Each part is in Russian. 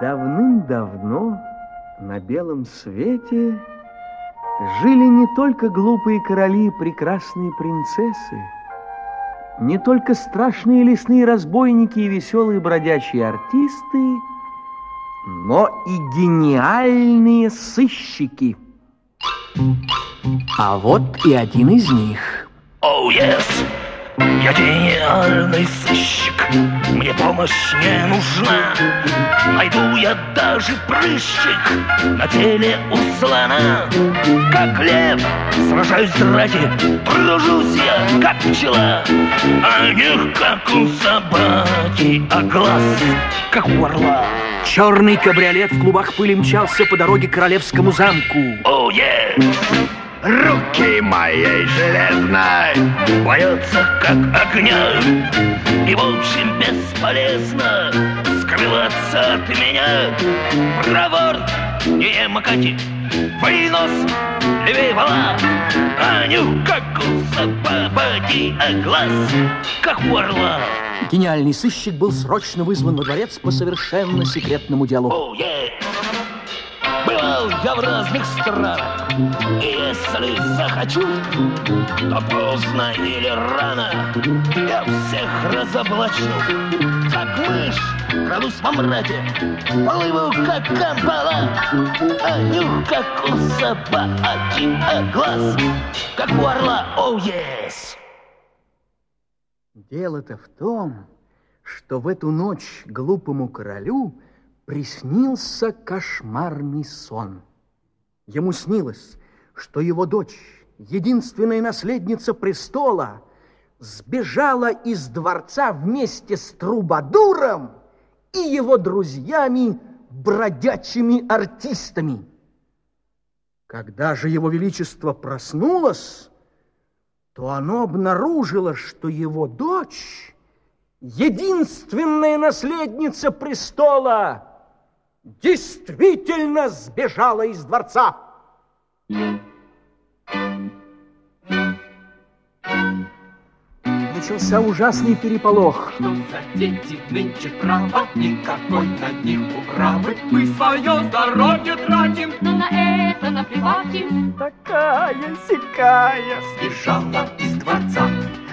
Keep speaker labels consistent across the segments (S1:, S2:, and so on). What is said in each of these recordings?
S1: Давным-давно на белом свете жили не только глупые короли и прекрасные принцессы, не только страшные лесные разбойники и веселые бродячие артисты, но и гениальные сыщики. А вот и один из них.
S2: Oh, yes! Я гениальный сыщик, мне помощь не нужна. Найду я даже прыщик на теле у слона. Как лев, сражаюсь в драке, тружусь я, как пчела. А них, как у собаки, а глаз, как у орла.
S1: Черный кабриолет в клубах пыли мчался по дороге к королевскому замку.
S2: Oh, yes!
S3: Руки моей железной
S2: боятся, как огня. И, в общем, бесполезно скрываться от меня. Проворт, не макати, вынос, левее вала. А нюх, как у собаки, а глаз, как у орла.
S1: Гениальный сыщик был срочно вызван во дворец по совершенно секретному делу.
S2: Oh, yeah. Бывал я в разных странах, и если захочу, то поздно или рано я всех разоблачу. Как мышь, крадусь во мраке, плыву, как камбала, а нюх, как у собаки, а глаз, как у орла. Oh, yes!
S1: Дело-то в том, что в эту ночь глупому королю приснился кошмарный сон. Ему снилось, что его дочь, единственная наследница престола, сбежала из дворца вместе с Трубадуром и его друзьями, бродячими артистами. Когда же его величество проснулось, то оно обнаружило, что его дочь, единственная наследница престола, действительно сбежала из дворца. Начался ужасный переполох.
S4: Что за дети нынче право, никакой на них управы. Мы свое здоровье тратим,
S5: но на это наплевать им.
S1: Такая-сякая
S4: сбежала из дворца,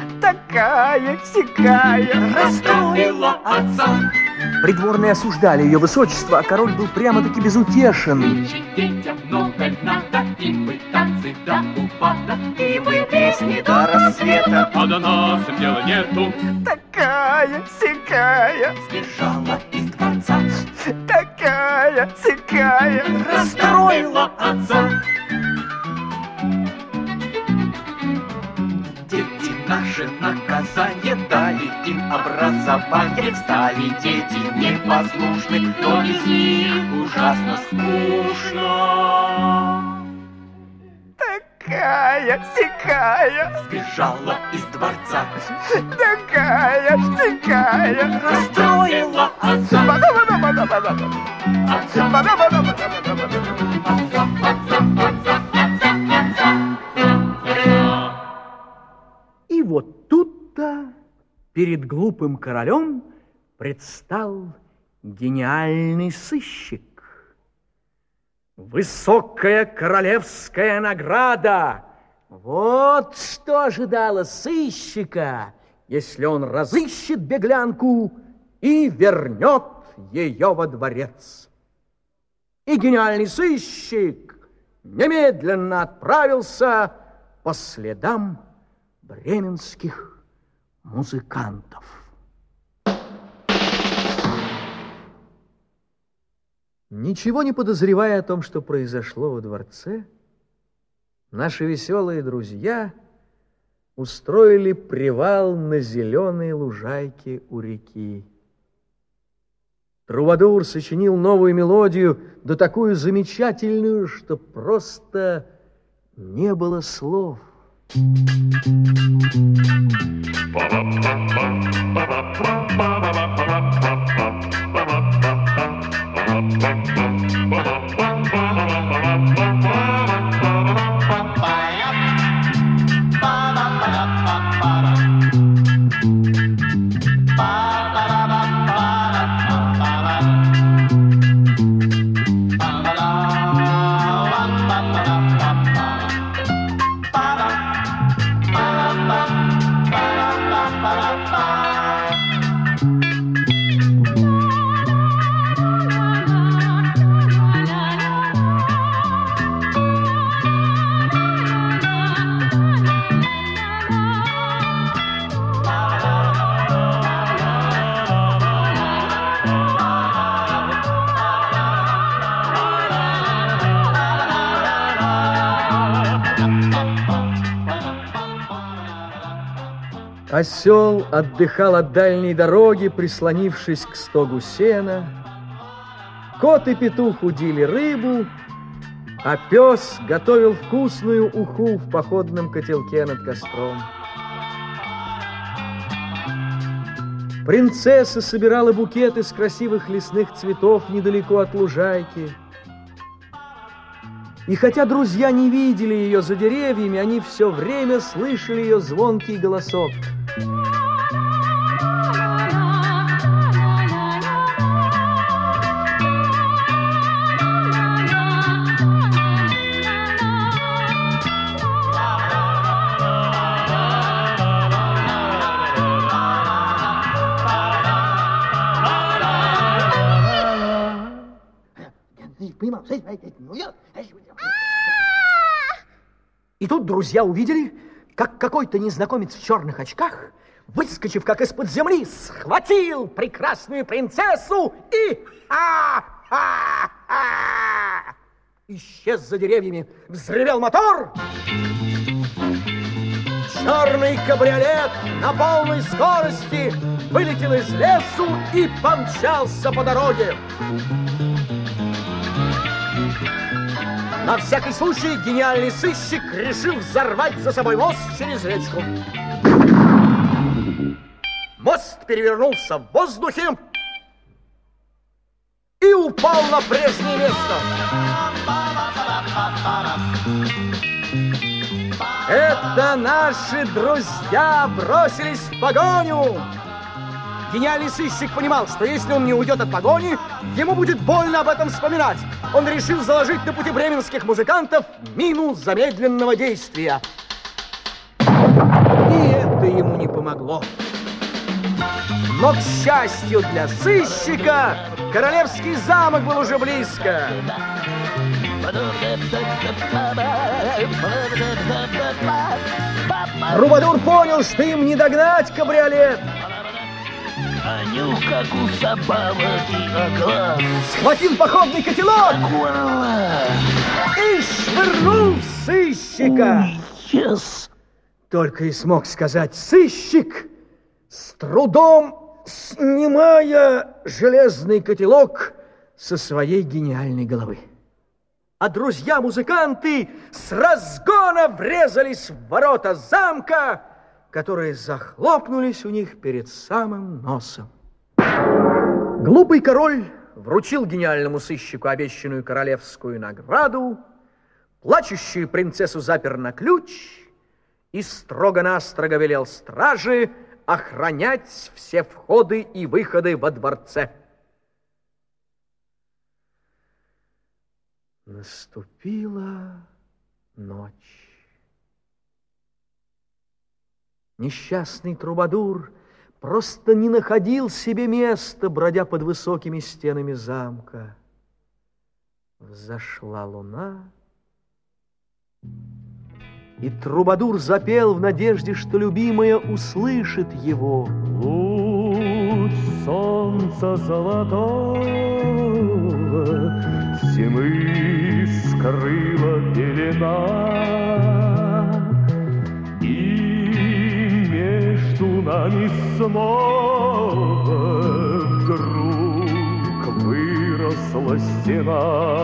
S1: такая-сякая
S4: расстроила отца.
S1: Придворные осуждали ее высочество, а король был прямо-таки безутешен.
S4: Нынче детям много надо, им бы танцы до упада, им бы песни до рассвета, а до нас им дела нету.
S1: Такая-сякая
S4: сбежала из дворца,
S1: такая-сякая
S4: расстроила отца. Дети наши наказание дали, им образование, стали дети непослушны, но без них ужасно скучно.
S1: Такая-сякая
S4: сбежала из дворца,
S1: такая-сякая
S4: расстроила отца.
S1: И вот тут-то перед глупым королем предстал гениальный сыщик. Высокая королевская награда. Вот что ожидало сыщика, если он разыщет беглянку и вернет ее во дворец. И гениальный сыщик немедленно отправился по следам бременских музыкантов. Ничего не подозревая о том, что произошло во дворце, наши веселые друзья устроили привал на зеленой лужайке у реки. Трубадур сочинил новую мелодию, да такую замечательную, что просто не было слов. Осел отдыхал от дальней дороги, прислонившись к стогу сена. Кот и петух удили рыбу, а пес готовил вкусную уху в походном котелке над костром. Принцесса собирала букет из красивых лесных цветов недалеко от лужайки. И хотя друзья не видели ее за деревьями, они все время слышали ее звонкий голосок. И тут друзья увидели, как какой-то незнакомец в черных очках, выскочив как из-под земли, схватил прекрасную принцессу и исчез за деревьями. Взревел мотор. Черный кабриолет на полной скорости вылетел из лесу и помчался по дороге. На всякий случай гениальный сыщик решил взорвать за собой мост через речку. Мост перевернулся в воздухе и упал на прежнее место. Это наши друзья бросились в погоню. Гениальный сыщик понимал, что если он не уйдет от погони, ему будет больно об этом вспоминать. Он решил заложить на пути бременских музыкантов мину замедленного действия. И это ему не помогло. Но, к счастью для сыщика, королевский замок был уже близко. Трубадур понял, что им не догнать кабриолет.
S2: А нюх, как у собак и оглас.
S1: Схватил походный котелок и швырнул в сыщика.
S2: Yes.
S1: Только и смог сказать сыщик, с трудом снимая железный котелок со своей гениальной головы. А друзья-музыканты с разгона врезались в ворота замка, которые захлопнулись у них перед самым носом. Глупый король вручил гениальному сыщику обещанную королевскую награду, плачущую принцессу запер на ключ и строго-настрого велел страже охранять все входы и выходы во дворце. Наступила ночь. Несчастный Трубадур просто не находил себе места, бродя под высокими стенами замка. Взошла луна, и Трубадур запел в надежде, что любимая услышит его.
S6: Луч солнца золотого зимы скрыла пелена, и между нами снова вдруг выросла стена.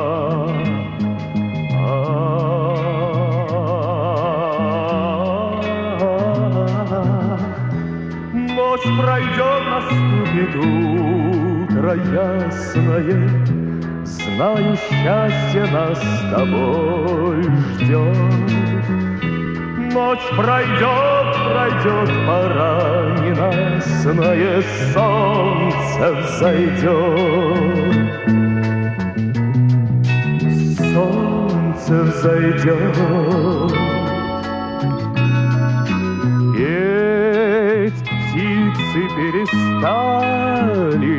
S6: Ночь пройдет, наступит утро ясное, знаю, счастье нас с тобой ждет. Ночь пройдет, пора ненастное, солнце взойдет. Солнце взойдет. Петь птицы перестали,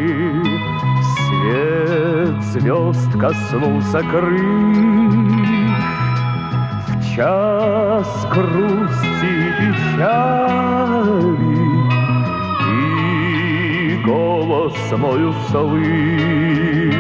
S6: свет звезд коснулся крыш. В час грусти и печали и голос мой услышь.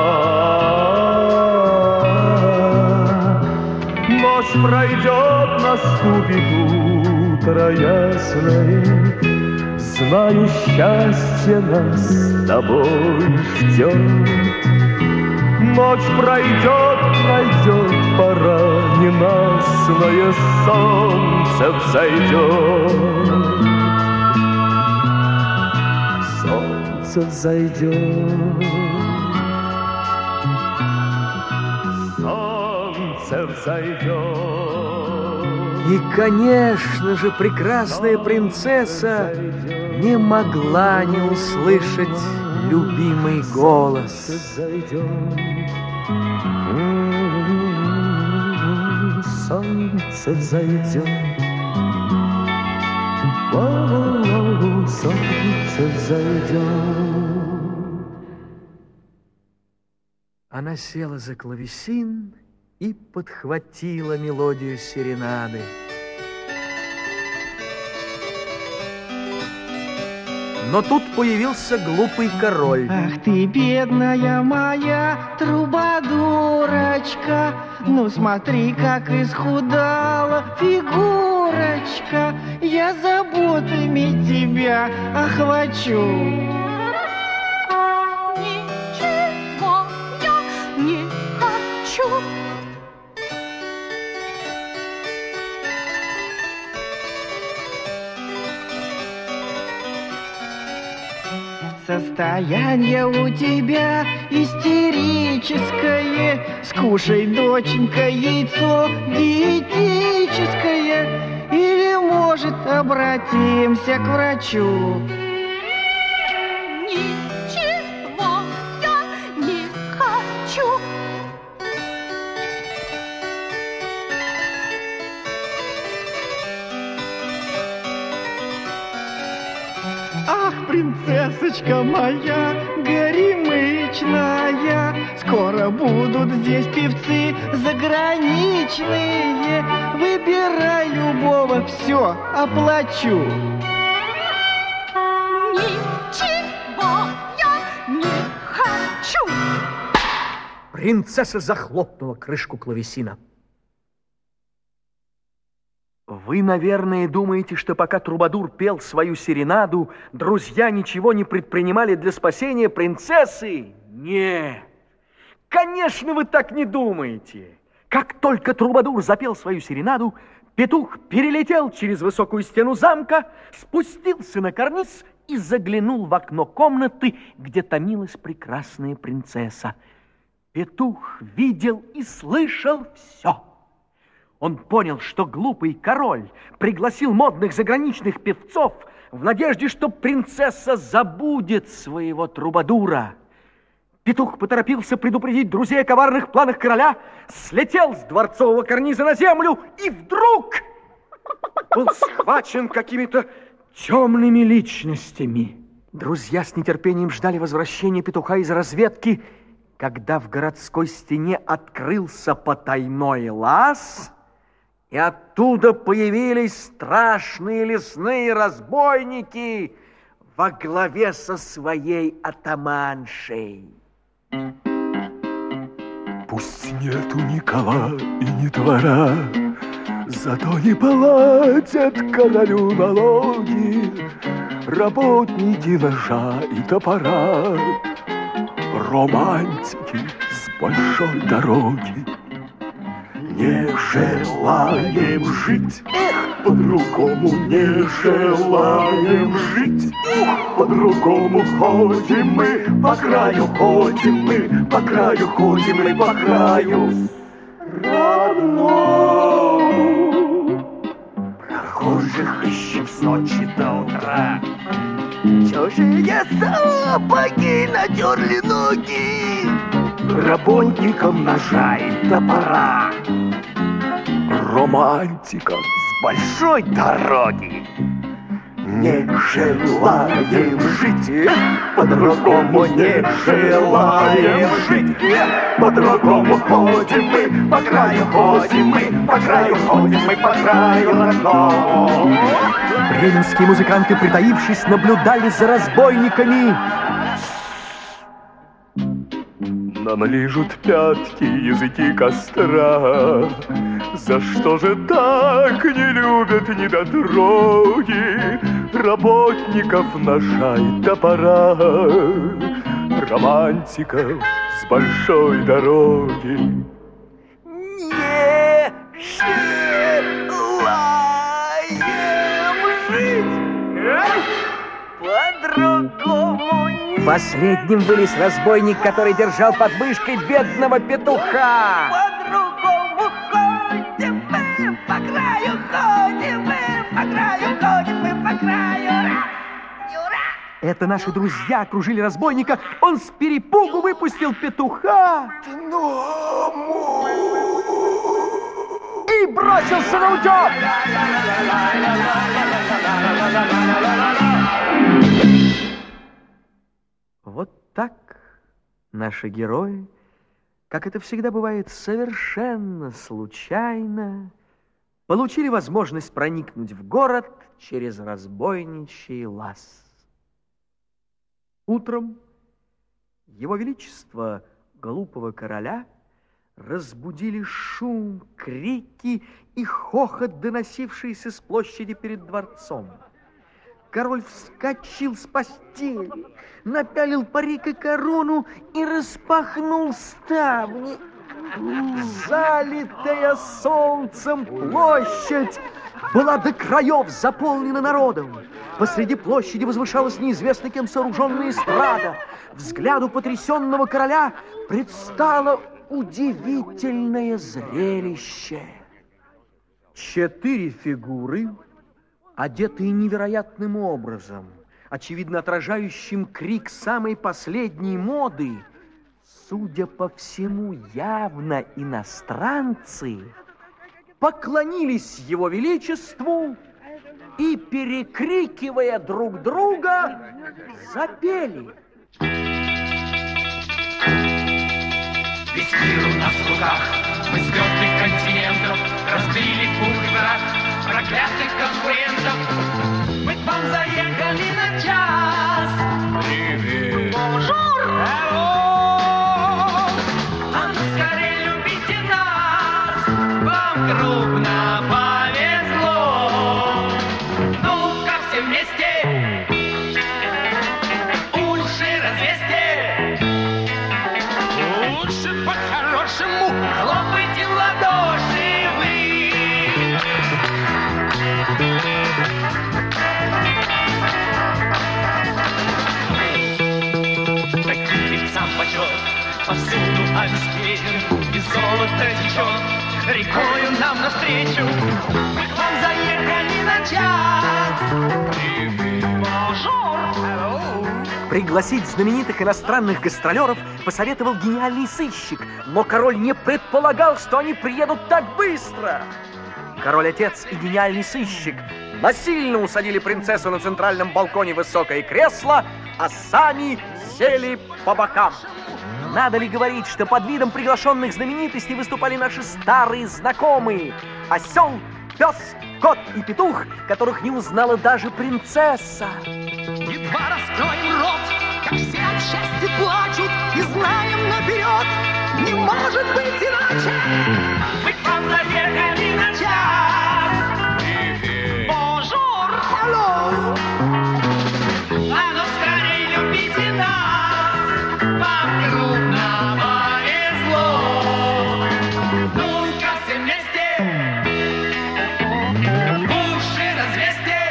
S6: Ночь пройдет, наступит утро ясное, знаю, счастье нас с тобой ждет. Ночь пройдет, пройдет, пора ненастное, солнце взойдет. Солнце взойдет. Солнце взойдет.
S1: И, конечно же, прекрасная принцесса не могла не услышать любимый голос.
S6: Солнце взойдет. Солнце взойдет.
S1: Она села за клавесин и подхватила мелодию серенады. Но тут появился глупый король.
S7: Ах ты, бедная моя трубадурочка, ну смотри, как исхудала фигурочка, я заботами тебя охвачу.
S5: Ничего я не хочу.
S7: Состояние у тебя истерическое, скушай, доченька, яйцо диетическое, или, может, обратимся к врачу.
S5: Ничего я не хочу.
S7: Ах, принцессочка моя горемычная, скоро будут здесь певцы заграничные. Выбирай любого, все оплачу.
S5: Ничего я не хочу.
S1: Принцесса захлопнула крышку клавесина. Вы, наверное, думаете, что пока Трубадур пел свою серенаду, друзья ничего не предпринимали для спасения принцессы? Нет, конечно, вы так не думаете. Как только Трубадур запел свою серенаду, петух перелетел через высокую стену замка, спустился на карниз и заглянул в окно комнаты, где томилась прекрасная принцесса. Петух видел и слышал все. Он понял, что глупый король пригласил модных заграничных певцов в надежде, что принцесса забудет своего Трубадура. Петух поторопился предупредить друзей о коварных планах короля, слетел с дворцового карниза на землю и вдруг был схвачен какими-то темными личностями. Друзья с нетерпением ждали возвращения петуха из разведки, когда в городской стене открылся потайной лаз, и оттуда появились страшные лесные разбойники во главе со своей атаманшей.
S6: Пусть нету ни кола и ни двора, зато не платят королю налоги работники ножа и топора, романтики с большой дороги. Не желаем жить, по-другому не желаем жить. По-другому ходим мы, по краю ходим мы, по краю ходим мы, по краю родному.
S3: Прохожих ищем с ночи до утра. Чужие сапоги натерли ноги работникам ножа и топора,
S6: романтикам
S3: с большой дороги. Не желаем жить, по-другому не желаем жить. По-другому ходим мы, по краю ходим мы, по краю ходим мы, по краю родному.
S1: Бременские музыканты, притаившись, наблюдали за разбойниками.
S6: Нам лижут пятки языки костра. За что же так не любят недотроги работников ножа и топора, романтиков с большой дороги?
S3: Не желаем жить по-другому.
S1: Последним вылез разбойник, который держал под мышкой бедного петуха.
S3: По-другому ходим мы по краю, ходим мы по краю, ходим мы по краю. Ура!
S1: Это наши друзья окружили разбойника. Он с перепугу выпустил петуха и бросился на утек. Вот так наши герои, как это всегда бывает совершенно случайно, получили возможность проникнуть в город через разбойничий лаз. Утром его величество глупого короля разбудили шум, крики и хохот, доносившиеся с площади перед дворцом. Король вскочил с постели, напялил парик и корону и распахнул ставни. Залитая солнцем площадь была до краев заполнена народом. Посреди площади возвышалась неизвестно кем сооруженная эстрада. Взгляду потрясенного короля предстало удивительное зрелище. 4 фигуры, одетые невероятным образом, очевидно отражающим крик самой последней моды, судя по всему, явно иностранцы, поклонились его величеству и, перекрикивая друг друга, запели.
S4: Весь мир у нас в руках, мы звезды континентов, разбили пух и враг проклятых конкурентов. Мы к вам заехали на час. Привет. Бонжур. Алло. А ну скорее любите нас, вам крупно повезло. Ну-ка все вместе, уши развесьте. Лучше по-хорошему хлопайте в ладоши вы. Таким лицам почет, повсюду обеспечен, и золото течет рекою нам навстречу. Мы к вам заехали на час. Бонжур.
S1: Пригласить знаменитых иностранных гастролеров посоветовал гениальный сыщик, но король не предполагал, что они приедут так быстро. Король-отец и гениальный сыщик насильно усадили принцессу на центральном балконе в высокое кресло, а сами сели по бокам. Надо ли говорить, что под видом приглашенных знаменитостей выступали наши старые знакомые: осел, пес, кот и петух, которых не узнала даже принцесса.
S7: Едва раскроем рот, как все от счастья плачут, и знаем наперед, не может быть иначе.
S4: Мы к вам заехали на час. Бонжур.
S7: Алло.
S4: А ну скорее любите нас, вам крупно повезло. Ну-ка все вместе, уши развесьте.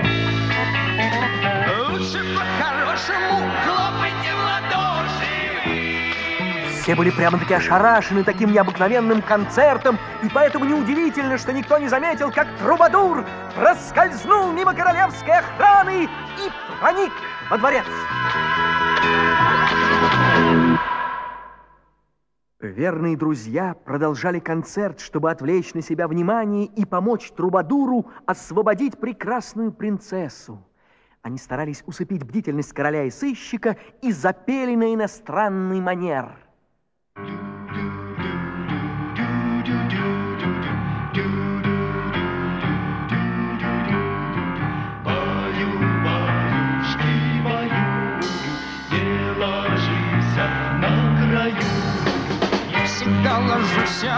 S4: Лучше по-хорошему хлопайте в ладоши.
S1: Все были прямо-таки ошарашены таким необыкновенным концертом, и поэтому неудивительно, что никто не заметил, как трубадур проскользнул мимо королевской охраны и проник во дворец. Верные друзья продолжали концерт, чтобы отвлечь на себя внимание и помочь трубадуру освободить прекрасную принцессу. Они старались усыпить бдительность короля и сыщика и запели на иностранный манер.
S6: Баюшки, баюшки, не ложись на краю.